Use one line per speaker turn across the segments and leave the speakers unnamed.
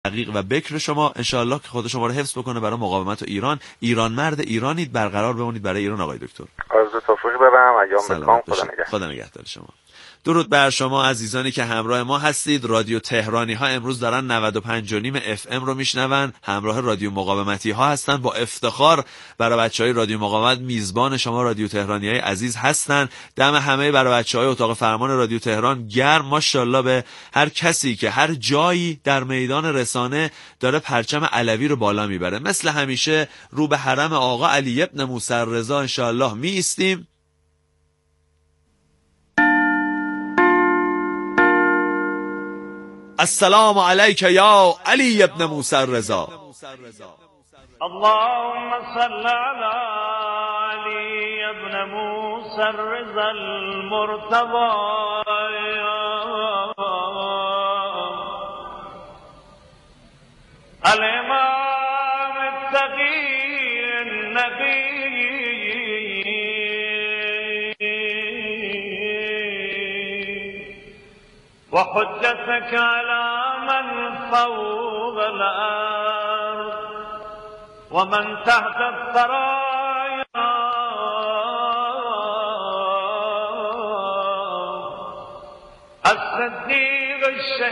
دقیق و بکر شما. انشالله که خدا شما رو حفظ بکنه برای مقاومت و ایران مرد ایرانید، برقرار بمونید برای ایران آقای دکتر.
عرض توفیق دارم. ایام بکام.
خدا نگهدار شما. درود بر شما عزیزانی که همراه ما هستید. رادیو تهرانی ها امروز دارن 95.5 FM رو میشنون، همراه رادیو مقاومتی ها هستن. با افتخار برای بچهای رادیو مقاومت میزبان شما رادیو تهرانی های عزیز هستن. دم همه برای بچهای اتاق فرمان رادیو تهران گرم. ماشاءالله به هر کسی که هر جایی در میدان رسانه داره پرچم علوی رو بالا میبره. مثل همیشه رو به حرم آقا علی ابن موسی رضا انشالله می ایستیم. السلام علیک یا علی ابن موسی رضا.
اللهم صل علی علی ابن موسی رضا المرتضی الامام التقی النبی وحجتك على من فوق الأرض ومن تحت الثرايا الصديق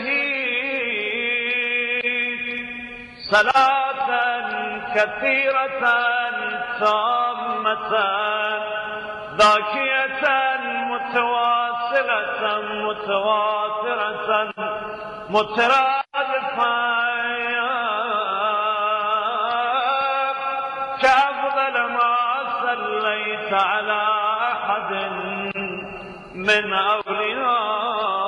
الشهيد صلاة كثيرة تامة ذاكية متواصلة متواترة مترادفة كأفضل ما صليت على أحد من أوليائك.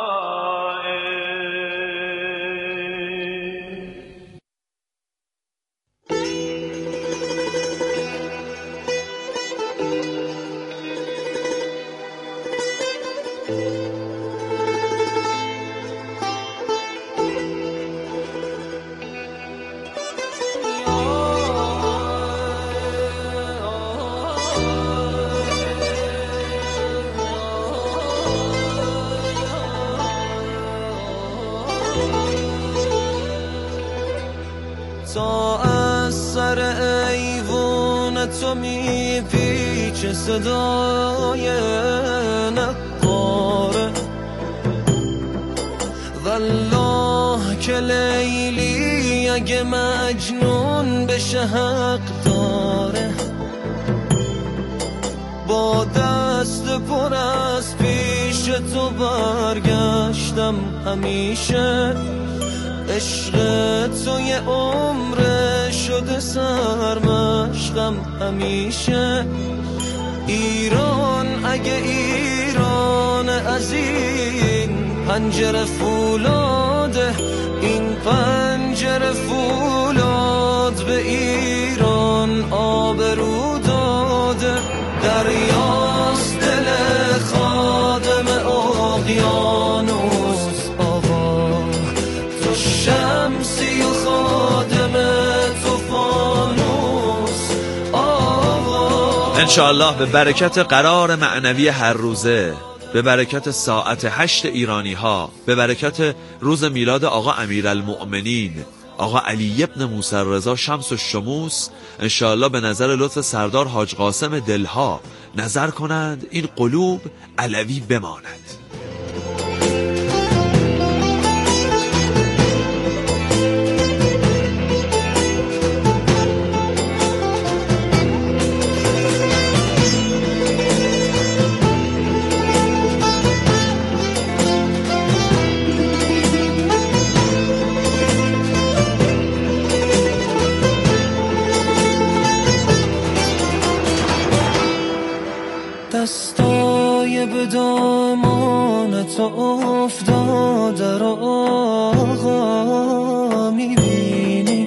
تا از سر ایوان تو میپیچه صدای نقاره والله که لیلی اگه مجنون بشه حق داره. با دست پر از پیش تو برگشتم همیشه، عشق تو یه عمره شده سرمشقم همیشه. ایران اگه ایران از این پنجره فولاده، این پنجره فولاد به ایران آبرو داده. دریاست دل خادم اقیانوس آقا، تو شمسی و خادم تو فانوس آقا.
انشاءالله به برکت قرار معنوی هر روزه، به برکت ساعت 8 ایرانی ها، به برکت روز میلاد آقا امیرالمؤمنین آقا علی ابن موسی رضا شمس الشموس، انشاءالله به نظر لطف سردار حاج قاسم دلها نظر کنند این قلوب علوی بماند.
دستای به دامان تو افتاده رو آقا میبینی،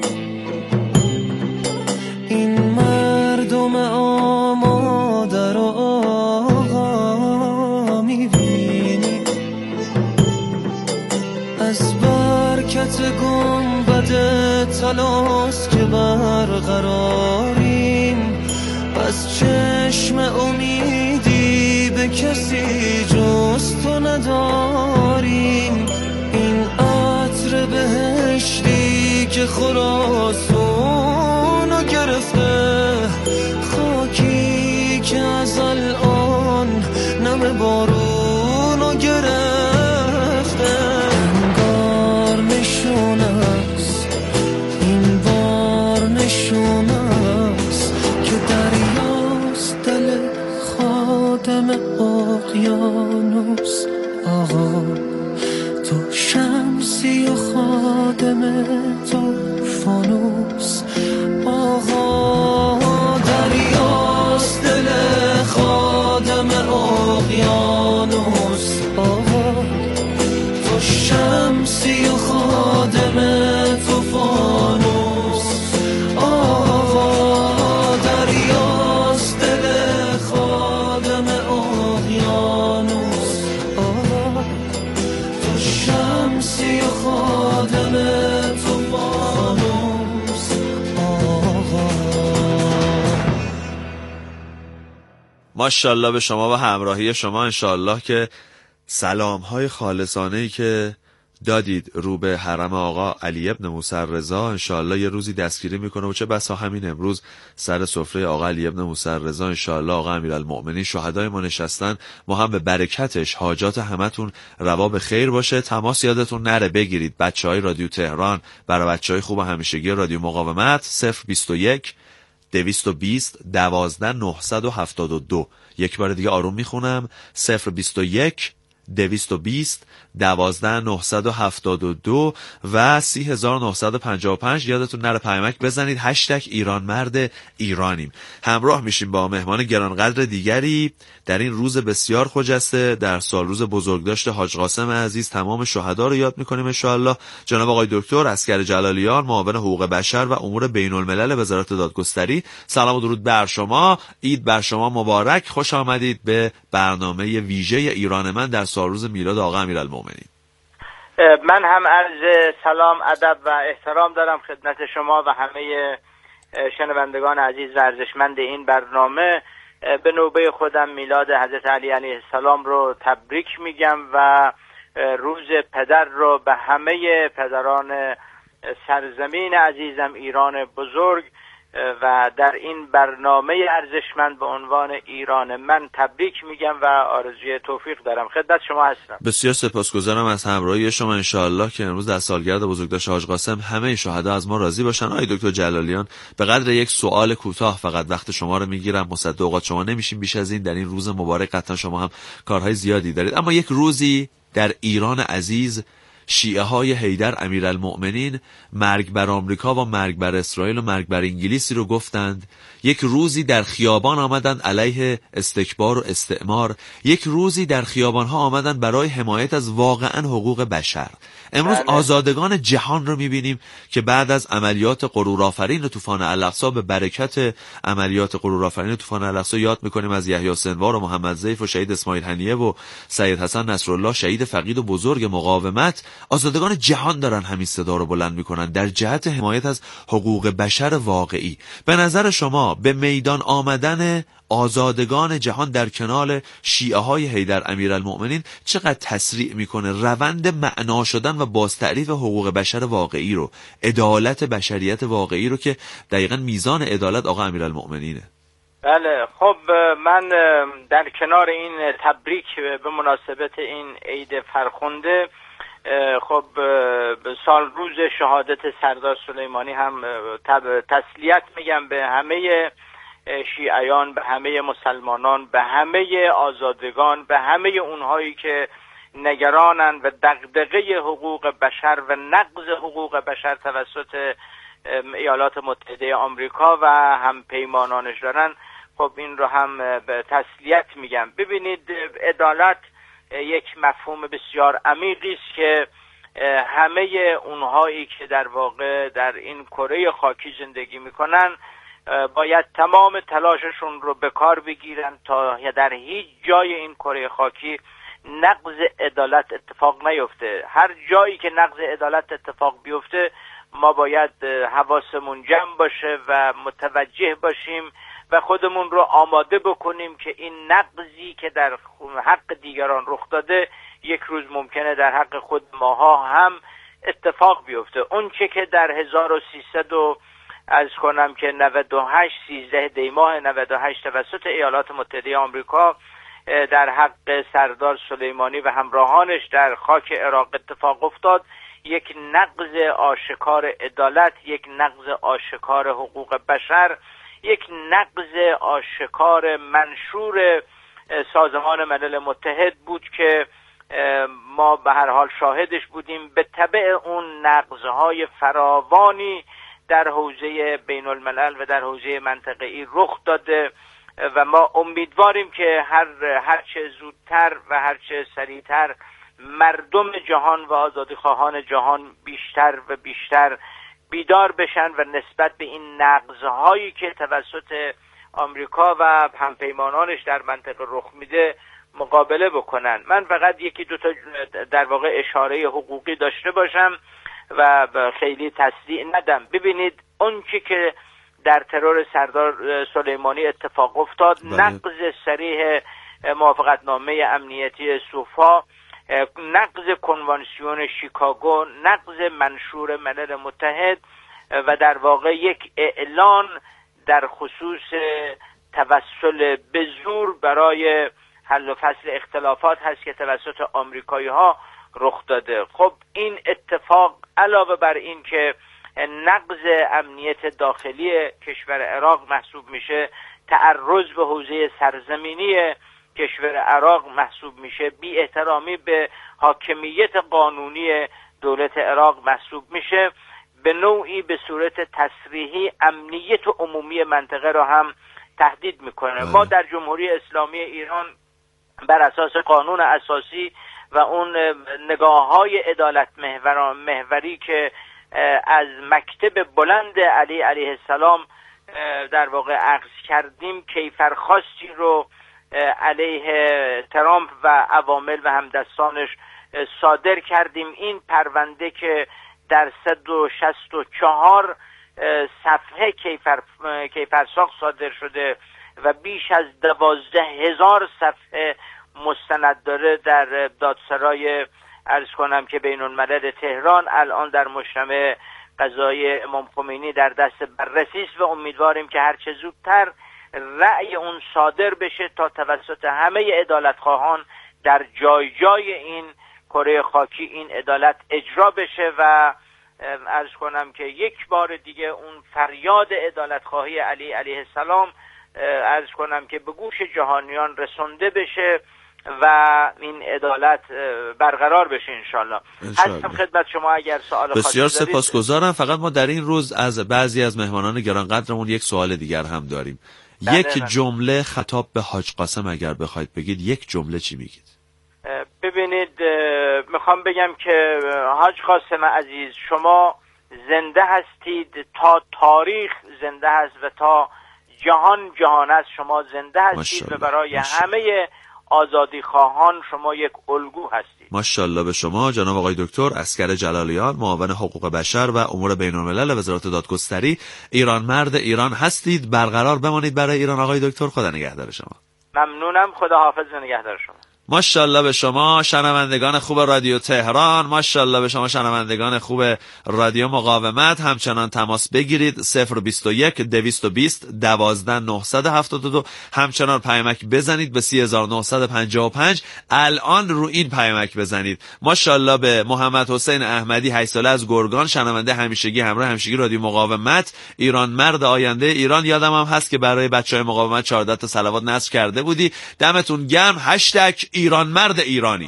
این مردم آماده رو آقا میبینی. از برکت گنبد طلاست که برقراریم، از چشم امیدی به کسی جز تو نداریم. این عطر بهشتی که که خراسانو گرفته، خاکی که از الان نم بارونو گرفته. انگار نشونه است، این بار نشونه است که دریاست دل خادم اقیانوس. آقا تو شمسی و خادم تو فانوس. آقا دریاست دل خادم اقیانوس. آقا تو شمسی و خادم تو فانوس. آقا دریاست دل خادم اقیانوس. آقا تو شمسی و خادم تو فانوس. آقا
ماشاءالله به شما و همراهی شما. انشاءالله که سلام‌های خالصانه‌ای که دادید رو به حرم آقا علی ابن موسی رضا انشاءالله یه روزی دستگیری میکنه و چه بسا همین امروز سر سفره آقا علی ابن موسی رضا انشاءالله آقا امیرالمؤمنین شهدای ما نشستن. ما هم به برکتش حاجات همتون روا به خیر باشه. تماس یادتون نره بگیرید بچهای رادیو تهران برای بچهای خوب همیشگی رادیو مقاومت 021 220 12 972. یک بار دیگه آروم میخونم 021 220 12 972 و 30955. یادتون نره پیامک بزنید ایران مرد ایرانیم. همراه میشیم با مهمان گرانقدر دیگری در این روز بسیار خجسته، در سال روز بزرگداشت حاج قاسم عزیز. تمام شهدا رو یاد میکنیم انشاءالله. جناب آقای دکتر عسکر جلالیان، معاون حقوق بشر و امور بین الملل وزارت دادگستری، سلام و درود بر شما. عید بر شما مبارک. خوش آمدید به برنامه ویژه ایران من در سال روز میلاد آقا امیرالمؤمنین.
من هم عرض سلام، ادب و احترام دارم خدمت شما و همه شنوندگان عزیز و ارزشمند این برنامه. به نوبه خودم میلاد حضرت علی علیه السلام رو تبریک میگم و روز پدر رو به همه پدران سرزمین عزیزم ایران بزرگ و در این برنامه ارزشمند به عنوان ایران من تبریک میگم و آرزوی توفیق دارم. خدمت شما هستم.
بسیار سپاسگزارم از همراهی شما. انشاءالله که امروز در سالگرد بزرگداشت حاج قاسم همه شهدا از ما راضی باشن. آقای دکتر جلالیان، به قدر یک سوال کوتاه فقط وقت شما رو میگیرم، مصدق اوقات شما نمیشیم بیش از این. در این روز مبارک قطعا شما هم کارهای زیادی دارید، اما یک روزی در ایران عزیز شیعه های حیدر امیرالمؤمنین مرگ بر آمریکا و مرگ بر اسرائیل و مرگ بر انگلیسی رو گفتند. یک روزی در خیابان آمدند علیه استکبار و استعمار. یک روزی در خیابان ها آمدند برای حمایت از واقعا حقوق بشر. امروز آزادگان جهان رو میبینیم که بعد از عملیات غرورآفرین طوفان الاقصی، به برکت عملیات غرورآفرین طوفان الاقصی یاد میکنیم از یحیی سنوار و محمد ضیف و شهید اسماعیل هنیه و سید حسن نصرالله، شهید فقید و بزرگ مقاومت. آزادگان جهان دارن همین صدا رو بلند میکنن در جهت حمایت از حقوق بشر واقعی. به نظر شما به میدان آمدن آزادگان جهان در کنار شیعه های حیدر امیرالمؤمنین چقدر تسریع میکنه روند معنا شدن و بازتعریف حقوق بشر واقعی رو، عدالت بشریت واقعی رو که دقیقاً میزان عدالت آقا امیرالمؤمنینه؟
بله، خب من در کنار این تبریک به مناسبت این عید فرخنده، خب سال روز شهادت سردار سلیمانی هم تسلیت میگم به همه شیعیان، به همه مسلمانان، به همه آزادگان، به همه اونهایی که نگرانن و دغدغه حقوق بشر و نقض حقوق بشر توسط ایالات متحده آمریکا و هم پیمانانش دارن. خب این رو هم به تسلیت میگم. ببینید، عدالت یک مفهوم بسیار عمیقی است که همه اونهایی که در واقع در این کره خاکی زندگی میکنن باید تمام تلاششون رو به کار بگیرن تا در هیچ جای این کره خاکی نقض عدالت اتفاق نیفته. هر جایی که نقض عدالت اتفاق بیفته ما باید حواسمون جمع باشه و متوجه باشیم و خودمون رو آماده بکنیم که این نقضی که در حق دیگران رخ داده یک روز ممکنه در حق خود ماها هم اتفاق بیفته. اون چه که در 1300 از کنم که 98 13 دی ماه 98 توسط ایالات متحده آمریکا در حق سردار سلیمانی و همراهانش در خاک عراق اتفاق افتاد، یک نقض آشکار عدالت، یک نقض آشکار حقوق بشر، یک نقض آشکار منشور سازمان ملل متحد بود که ما به هر حال شاهدش بودیم. به تبع اون نقضهای فراوانی در حوزه بین الملل و در حوزه منطقه‌ای رخ داده و ما امیدواریم که هرچه زودتر و هرچه سریعتر مردم جهان و آزادیخواهان جهان بیشتر و بیشتر بیدار بشن و نسبت به این نقض‌هایی که توسط آمریکا و همپیمانانش در منطقه رخ میده مقابله بکنن. من فقط یکی دو تا در واقع اشاره حقوقی داشته باشم و خیلی تصدیع ندم. ببینید اون چی که در ترور سردار سلیمانی اتفاق افتاد، نقض صریح موافقتنامه امنیتی سوفا، نقض کنوانسیون شیکاگو، نقض منشور ملل متحد و در واقع یک اعلان در خصوص توسل به زور برای حل و فصل اختلافات هست که توسط آمریکایی ها رخ داده. خب این اتفاق علاوه بر این که نقض امنیت داخلی کشور عراق محسوب میشه، تعرض به حوزه سرزمینی کشور عراق محسوب میشه، بی احترامی به حاکمیت قانونی دولت عراق محسوب میشه، به نوعی به صورت تصریحی امنیت عمومی منطقه را هم تهدید میکنه. ما در جمهوری اسلامی ایران بر اساس قانون اساسی و اون نگاه‌های عدالت محوری که از مکتب بلند علی علیه السلام در واقع اخذ کردیم، کیفرخواستی رو علیه ترامپ و عوامل و همدستانش صادر کردیم. این پرونده که در 164 صفحه کیفرساخت صادر شده و بیش از 12,000 صفحه مستند داره در دادسرای عرض کنم که بین الملل تهران، الان در مجتمع قضایی امام خمینی در دست بررسی است و امیدواریم که هرچه زودتر رأی اون صادر بشه تا توسط همه عدالتخواهان در جای جای این کره خاکی این عدالت اجرا بشه و عرض کنم که یک بار دیگه اون فریاد عدالتخواهی علی علیه السلام عرض کنم که به گوش جهانیان رسونده بشه و این عدالت برقرار بشه انشالله. هستم خدمت شما اگر سوال خاصی
بسیار
دارید.
سپاسگزارم. فقط ما در این روز از بعضی از مهمانان گرانقدرمون یک سوال دیگر هم داریم. یک جمله خطاب به حاج قاسم اگر بخواید بگید، یک جمله چی میگید؟
ببینید میخوام بگم که حاج قاسم عزیز، شما زنده هستید تا تاریخ زنده هست و تا جهان است. شما زنده هستید و برای همه آزادی خواهان شما یک الگو هستید.
ماشاءالله به شما جناب آقای دکتر اسکر جلالیان، معاون حقوق بشر و امور بین الملل وزارت دادگستری، ایران مرد ایران هستید. برقرار بمانید برای ایران آقای دکتر. خدا نگهدار شما.
ممنونم. خدا حافظ و نگهدار شما.
ماشاءالله به شما شنوندگان خوب رادیو تهران، ماشاءالله به شما شنوندگان خوب رادیو مقاومت. همچنان تماس بگیرید 021 220 12 972. همچنان پیامک بزنید به 3955. الان رو این پیامک بزنید. ماشاءالله به محمد حسین احمدی 8 ساله از گرگان، شنونده همیشگی همراه همیشگی رادیو مقاومت، ایران مرد آینده ایران. یادم هم هست که برای بچهای مقاومت 14 تا صلوات نصب کرده بودی. دمتون گرم. هشتگ ایران مرد ایرانی.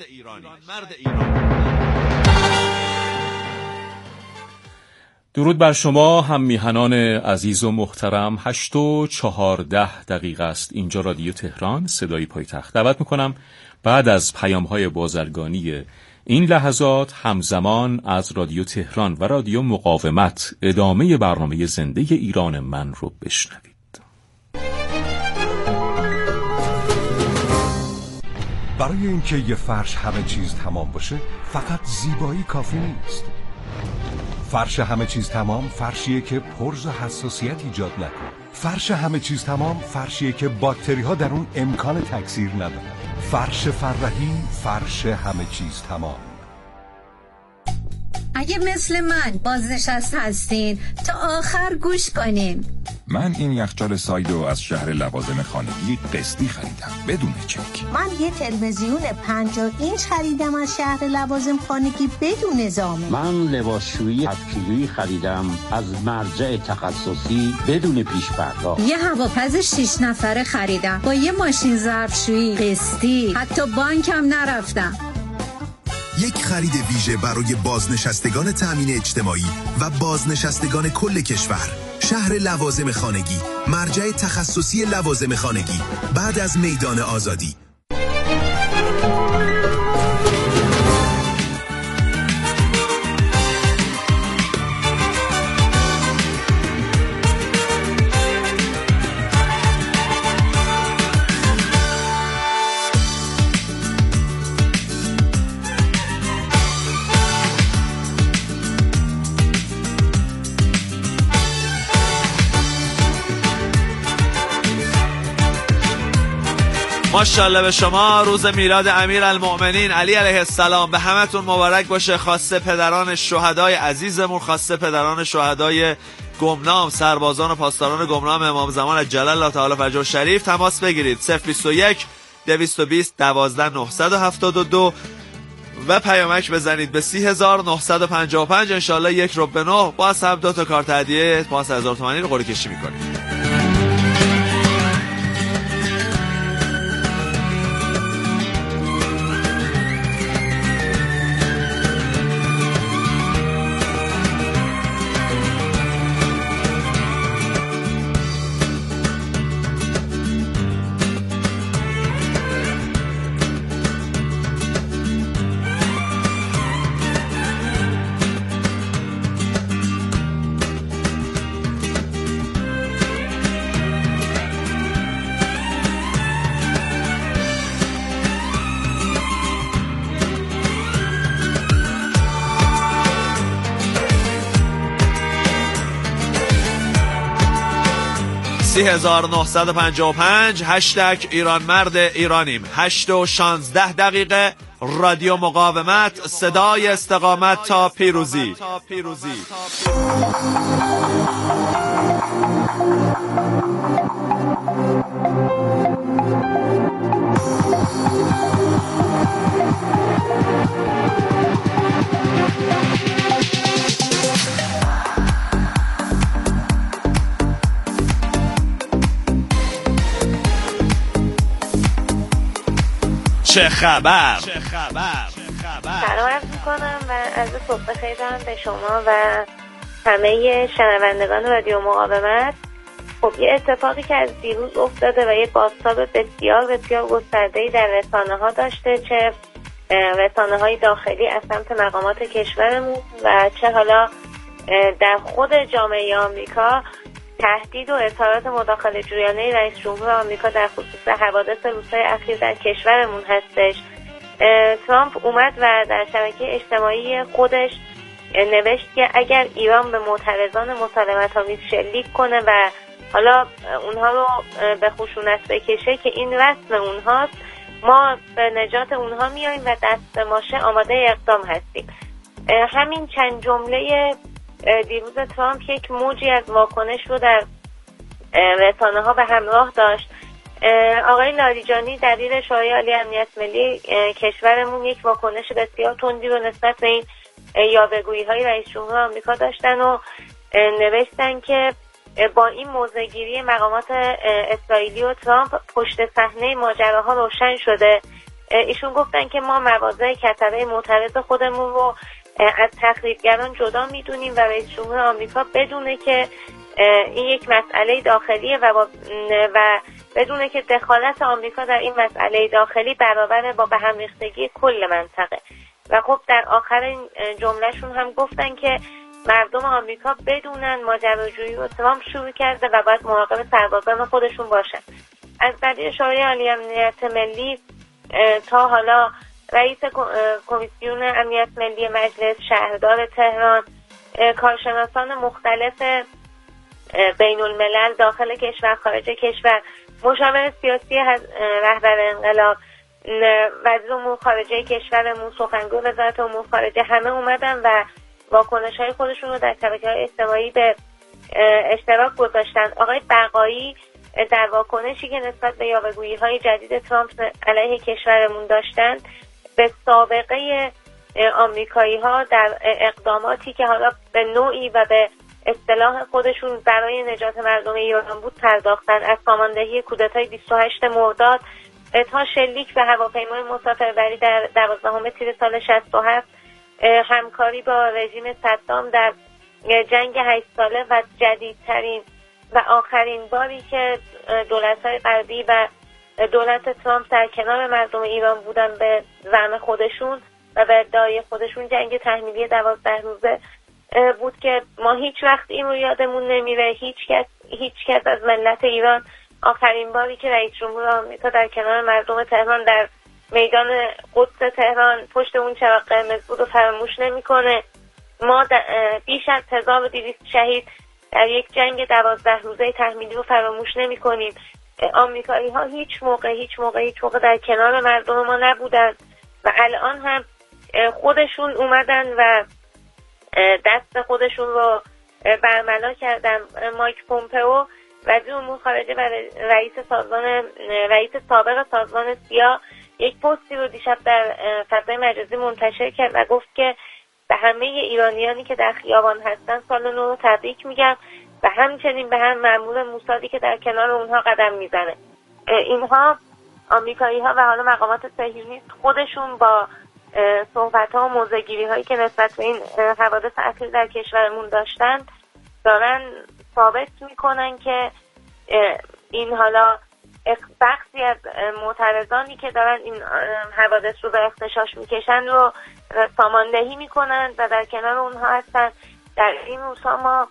درود بر شما هم میهنان عزیز و محترم. 8:14 است. اینجا رادیو تهران، صدای پایتخت. دعوت میکنم بعد از پیام‌های بازرگانی این لحظات همزمان از رادیو تهران و رادیو مقاومت ادامه برنامه زنده ایران من رو بشنوید.
برای اینکه یه فرش همه چیز تمام باشه فقط زیبایی کافی نیست. فرش همه چیز تمام فرشیه که پرز و حساسیت ایجاد نکنه. فرش همه چیز تمام فرشیه که باکتری ها در اون امکان تکثیر ندارن. فرش فرحی، فرش همه چیز تمام.
اگه مثل من بازنشسته هستین تا آخر گوش کنین.
من این یخچال سایدو از شهر لوازم خانگی قسطی خریدم بدون چک.
من یه تلویزیون 50 اینچ خریدم از شهر لوازم خانگی بدون ضامن.
من لباسشویی 7 کیلویی خریدم از مرجع تخصصی بدون پیش پرداخت.
یه هواپز 6 نفره خریدم با یه ماشین ظرفشویی قسطی، حتی بانکم نرفتم.
یک خرید ویژه برای بازنشستگان تأمین اجتماعی و بازنشستگان کل کشور. شهر لوازم خانگی، مرجع تخصصی لوازم خانگی، بعد از میدان آزادی.
ماشاءالله به شما. روز میلاد امیرالمؤمنین علی علیه السلام به همتون مبارک باشه. خواسته پدران شهدای عزیزمون، خواسته پدران شهدای گمنام، سربازان و پاسداران گمنام امام زمان عجل الله تعالی فرجه الشریف تماس بگیرید 021 220 12 972 و پیامک بزنید به 30955. انشالله 1 رو به 9 باز هم 2 تا کارت هدیه 5000 تومانی رو قرعه کشی میکنید. هشتگ ایران مرد ایرانیم. 8:16 رادیو مقاومت، صدای استقامت تا پیروزی. چه خبر؟
سلام عرض میکنم و از صبح بخیر دارم به شما و همه شنوندگان رادیو مقاومت. خب یه اتفاقی که از دیروز افتاده و یه بازتاب بسیار بسیار گسترده‌ای در رسانه ها داشته، چه رسانه های داخلی از سمت مقامات کشورمون و چه حالا در خود جامعه آمریکا، تهدید و اظهارات مداخله جویانه رئیس جمهور آمریکا در خصوص حوادث روزهای اخیر در کشورمون هستش. ترامپ اومد و در شبکه اجتماعی خودش نوشت که اگر ایران به معترضان مسالمت‌آمیز شلیک کنه و حالا اونها رو به خشونت بکشه که این رسم اونهاست، ما به نجات اونها میاییم و دست ماشه آماده اقدام هستیم. همین چند جمله دیروز ترامپ یک موجی از واکنش رو در رسانه ها به همراه داشت. آقای لاریجانی دبیر شورای عالی امنیت ملی کشورمون یک واکنش بسیار تندی رو نسبت به این یاوه‌گویی های رئیس جمهور آمریکا داشتن و نوشتن که با این موضع‌گیری مقامات اسرائیلی و ترامپ پشت صحنه ماجراها روشن شده. ایشون گفتن که ما مواضع کتبه معترض خودمون رو از تخریبگران جدا میدونیم و رئیس جمهور آمریکا بدونه که این یک مسئله داخلیه و بدونه که دخالت آمریکا در این مسئله داخلی برابر با به هم ریختگی کل منطقه. و خب در آخر این جملهشون هم گفتن که مردم آمریکا بدونن ماجراجویی رو ترامپ شروع کرده و باید مراقب سربازان خودشون باشن. از دبیر شورای عالی امنیت ملی تا حالا رئیس کمیسیون امنیت ملی مجلس، شهردار تهران، کارشناسان مختلف بین الملل داخل کشور، خارج کشور، مشاور سیاسی رهبر انقلاب، وزیر امور خارجه کشورمون، سخنگوی وزارت امور خارجه، همه اومدن و واکنش‌های خودشون رو در شبکه‌های اجتماعی به اشتراک گذاشتن. آقای بقایی در واکنشی که نسبت به یاوه‌گویی‌های جدید ترامپ علیه کشورمون داشتن به سابقه آمریکایی‌ها در اقداماتی که حالا به نوعی و به اصطلاح خودشون برای نجات مردم ایران بود پرداختن، از ساماندهی کودتای 28 مرداد تا شلیک به هواپیمای مسافربری در 12 تیر سال 67، همکاری با رژیم صدام در جنگ 8 ساله و جدیدترین و آخرین باری که دولت‌های غربی و دولت ترامپ در کنار مردم ایران بودن به زعم خودشون و به ادعای خودشون جنگ تحمیلی 12 روزه بود که ما هیچ وقت این رو یادمون نمیره. هیچ کس از ملت ایران آخرین باری که رئیس جمهور آمریکا در کنار مردم تهران در میدان قدس تهران پشت اون چراغ قرمز بود و فراموش نمیکنه. ما بیش از 1200 شهید در یک جنگ 12 روزه تحمیلی رو فراموش نمیکنیم. آمریکایی‌ها هیچ موقع در کنار مردم ما نبودن و الان هم خودشون اومدن و دست خودشون رو برملا کردن. مایک پومپئو وزیر امور خارجه و رئیس سابق سازمان سیا یک پستی رو دیشب در فضای مجازی منتشر کرد و گفت که به همه ایرانیانی که در خیابان هستن سال نو رو تبریک میگم و همچنین به هم مأمور موسادی که در کنار اونها قدم میزنه. اینها آمریکایی‌ها و حالا مقامات صهیونیست خودشون با صحبت‌ها و موضع‌گیری‌هایی که نسبت به این حوادث اخیر در کشورمون داشتن دارن ثابت میکنن که این حالا بخشی از معترضانی که دارن این حوادث رو به اغتشاش میکشن رو ساماندهی میکنن و در کنار اونها هستن. در این روزها ما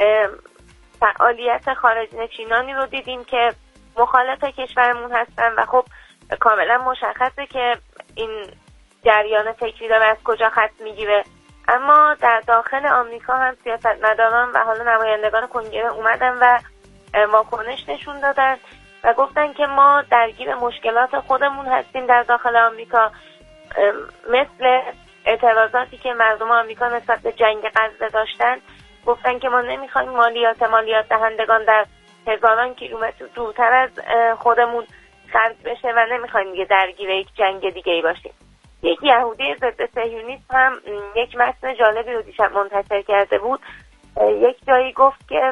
فعالیت خارج نشینانی رو دیدیم که مخالف کشورمون هستن و خب کاملا مشخصه که این جریان فکری داره از کجا خط میگیره. اما در داخل آمریکا هم سیاستمداران و حالا نمایندگان کنگره اومدن و واکنش نشون دادن و گفتن که ما درگیر مشکلات خودمون هستیم در داخل آمریکا، مثل اعتراضاتی که مردم آمریکا نسبت به جنگ غزه داشتن. گفتن که ما نمیخوایم مالیات دهندگان در هزاران کیلومتر دورتر از خودمون خرج بشه و نمیخوایم دیگه درگیر یک جنگ دیگه ای باشیم. یک یهودی ضد صهیونیسم هم یک متن جالبی رو دیشب منتشر کرده بود. یک جایی گفت که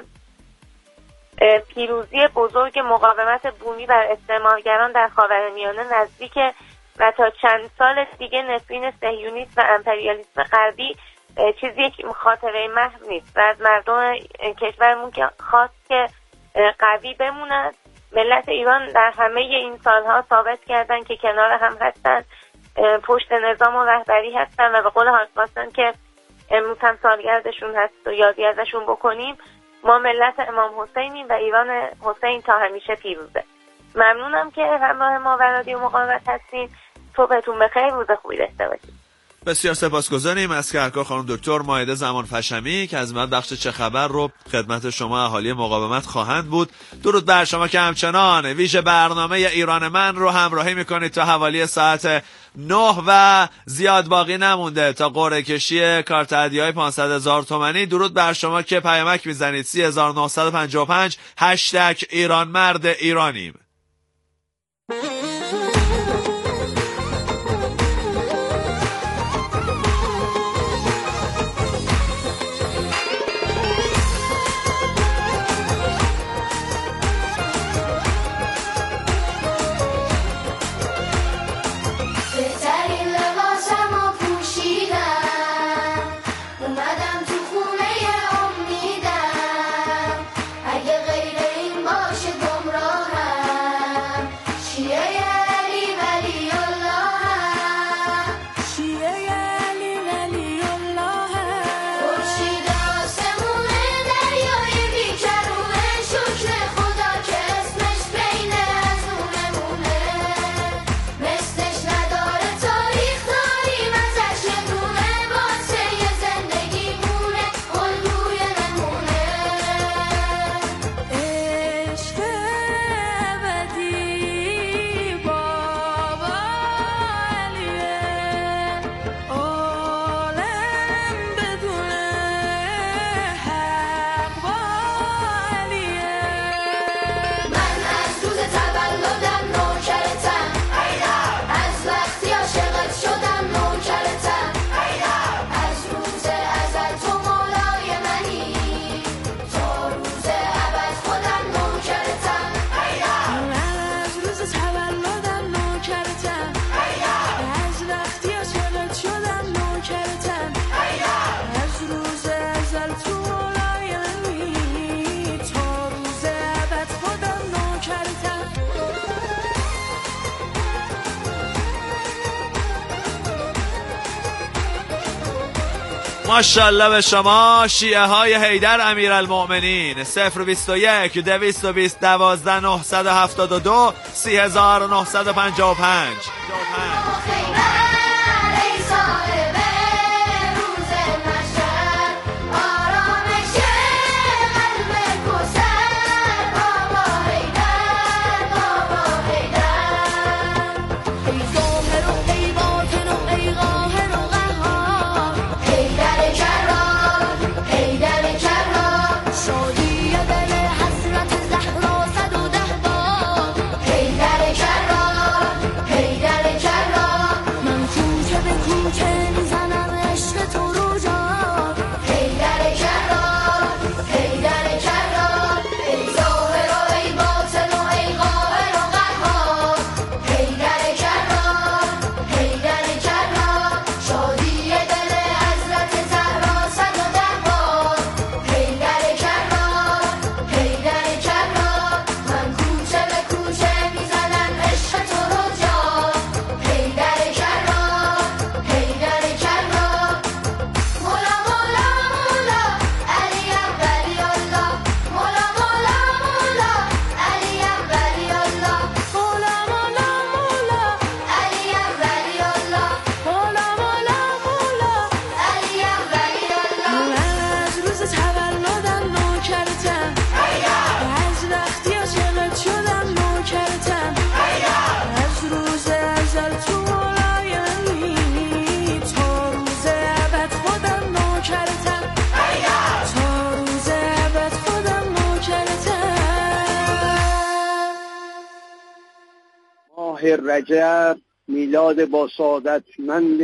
پیروزی بزرگ مقاومت بومی بر استعمارگران در خاورمیانه نزدیکه و تا چند سال دیگه نفرین صهیونیسم و امپریالیسم غربی چیزی یک خاطره محو نیست و از مردم کشورمون که خواست که قوی بمونند. ملت ایران در همه این سالها ثابت کردن که کنار هم هستن، پشت نظام و رهبری هستن و به قول حاج قاسم که امروز هم سالگردشون هست و یادی ازشون بکنیم. ما ملت امام حسینیم و ایران حسین تا همیشه پیروزه. ممنونم که همراه ما و رادیو مقاومت هستین. صبحتون بخیر، روز خوبی داشته باشید.
بسیار سپاسگزاریم از کرکا خانم دکتر مائده زمان فشمی که از من بخش چه خبر رو خدمت شما اهالی مقاومت خواهند بود. درود بر شما که همچنان ویژه برنامه ایران من رو همراهی میکنید تا حوالی ساعت 9 و زیاد باقی نمونده تا قرعه کشی کارت هدیه‌های 500,000 تومانی. درود بر شما که پیامک میزنید 3955 ایران مرد ایرانیم.
اگه غیر این باشه گمراهم
ماشاءالله به شما شیعه های حیدر امیرالمؤمنین. 021 220 12 972 3955.
رجب میلاد با سعادتمند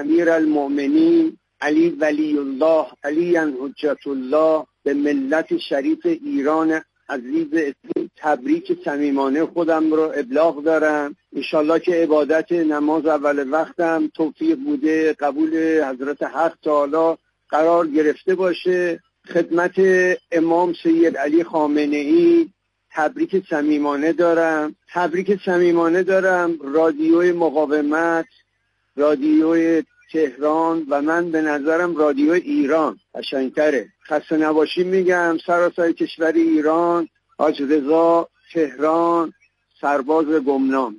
امیرالمؤمنین علی ولی الله علی حجت الله به ملت شریف ایران عزیز تبریک صمیمانه خودم رو ابلاغ دارم. انشالله که عبادت نماز اول وقتم توفیق بوده قبول حضرت حق تعالی قرار گرفته باشه. خدمت امام سید علی خامنه‌ای تبریک صمیمانه دارم. تبریک صمیمانه دارم رادیوی مقاومت، رادیوی تهران و من به نظرم رادیو ایران قشنگ‌تره. خسته نباشی میگم سراسر کشور ایران. حاج رضا تهران، سرباز گمنام.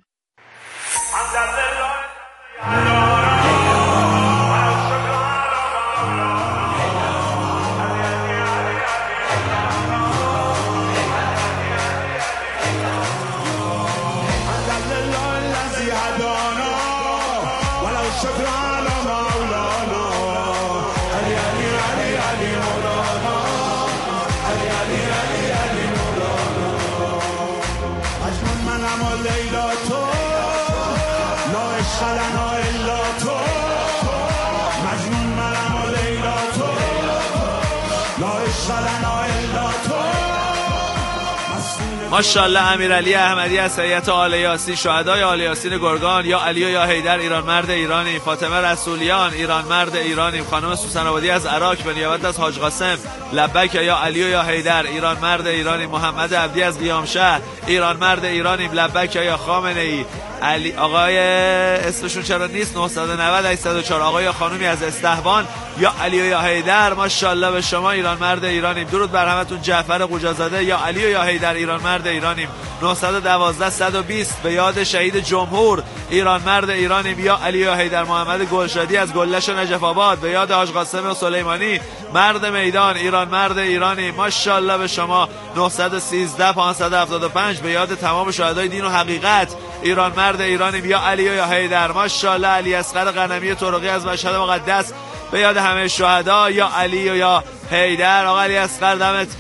ماشاءالله امیرعلی احمدی از هیئت آل یاسین، شهدای آل یاسین گرگان، یا علی و یا حیدر ایران مرد ایرانی، فاطمه رسولیان ایران مرد ایرانی، خانم سوسن آبادی از عراق به نیابت از حاج قاسم لبیک یا علی و یا حیدر ایران مرد ایرانی، محمد عبدی از قیامشهر ایران مرد ایرانی، لبیک یا خامنه‌ای، علی آقای اسمشون چرا نیست 990 804 آقای یا خانومی از استهوان یا علی و یا حیدر. ماشاءالله به شما ایران مرد ایرانیم. درود بر همتون. جعفر قوجازاده یا علی و یا حیدر ایران مرد ایرانیم. 912 120 به یاد شهید جمهور ایران مرد ایرانیم یا علی و یا حیدر. محمد گلشادی از گلش نجف آباد به یاد حاج قاسم سلیمانی مرد میدان ایران مرد ایرانیم. ماشاءالله به شما. 913 575 به یاد تمام شهدای دین و حقیقت ایران مرد ایرانیم یا علی و یا حیدر. ماشاءالله علی اصغر غنمی طرقی از مشهد مقدس به یاد همه شهدا یا علی و یا حیدر. آقا علی اصغر دمت